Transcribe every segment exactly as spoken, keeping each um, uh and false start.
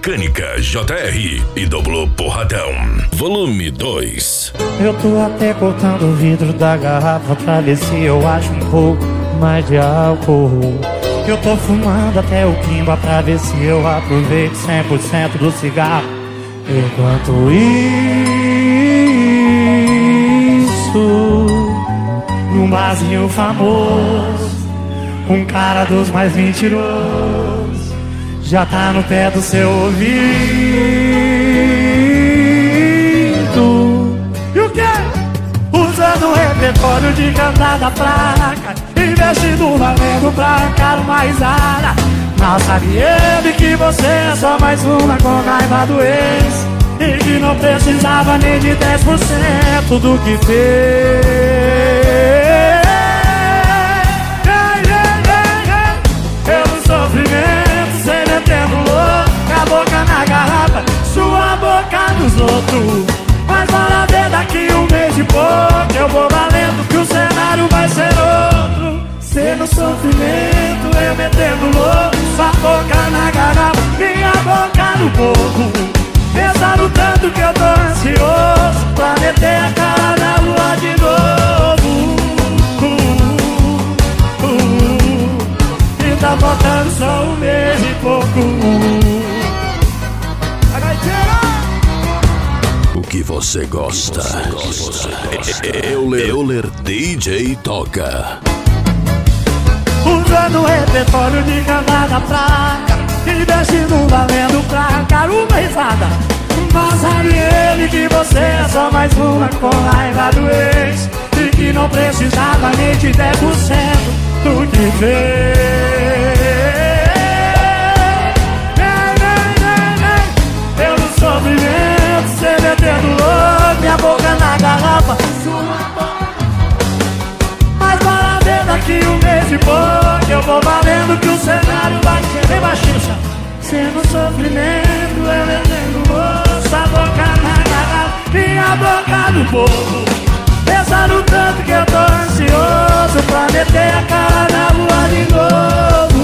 Mecânica J R e Duplo Porradão, volume dois. Eu tô até cortando o vidro da garrafa pra ver se eu acho um pouco mais de álcool. Eu tô fumando até o quimba pra ver se eu aproveito cem por cento do cigarro. Enquanto isso, num barzinho famoso, um cara dos mais mentirosos já tá no pé do seu ouvido. E o quê? Usando o repertório de cantar da placa, investindo valendo pra arrancar uma risada. Mal sabe ele que você é só mais uma com raiva do ex, e que não precisava nem de dez por cento do que fez. Pelo sofrimento, cê metendo louco, com a boca na garrafa, sua boca dos outros. Mas bora ver daqui um mês de pouco, eu vou valendo que o cenário vai ser outro. Cê no sofrimento, eu metendo louco, sua boca na garrafa, minha boca no coco. Pensando tanto que eu tô ansioso pra meter a cara na lua de novo. uh, uh, uh, E tá faltando só um mês e pouco. O que você gosta? Euler, Euler D J toca. Usando o repertório de cantar da placa, investindo valendo pra arrancar uma risada. Mas sabe ele que você é só mais uma com raiva do ex, e que não precisava nem de dez por cento do que fez. Eu no sofrimento, cê metendo louco, minha boca na garrafa, mas bora ver daqui um mês e pouco, eu vou valendo que o cenário vai ser bem baixinho. Cê no sofrimento, eu metendo louco, sua boca na garrafa, minha boca no povo. Pensando tanto que eu tô ansioso pra meter a cara na lua de novo.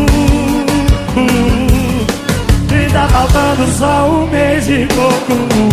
uh, uh, uh, uh. E tá faltando só um mês e pouco.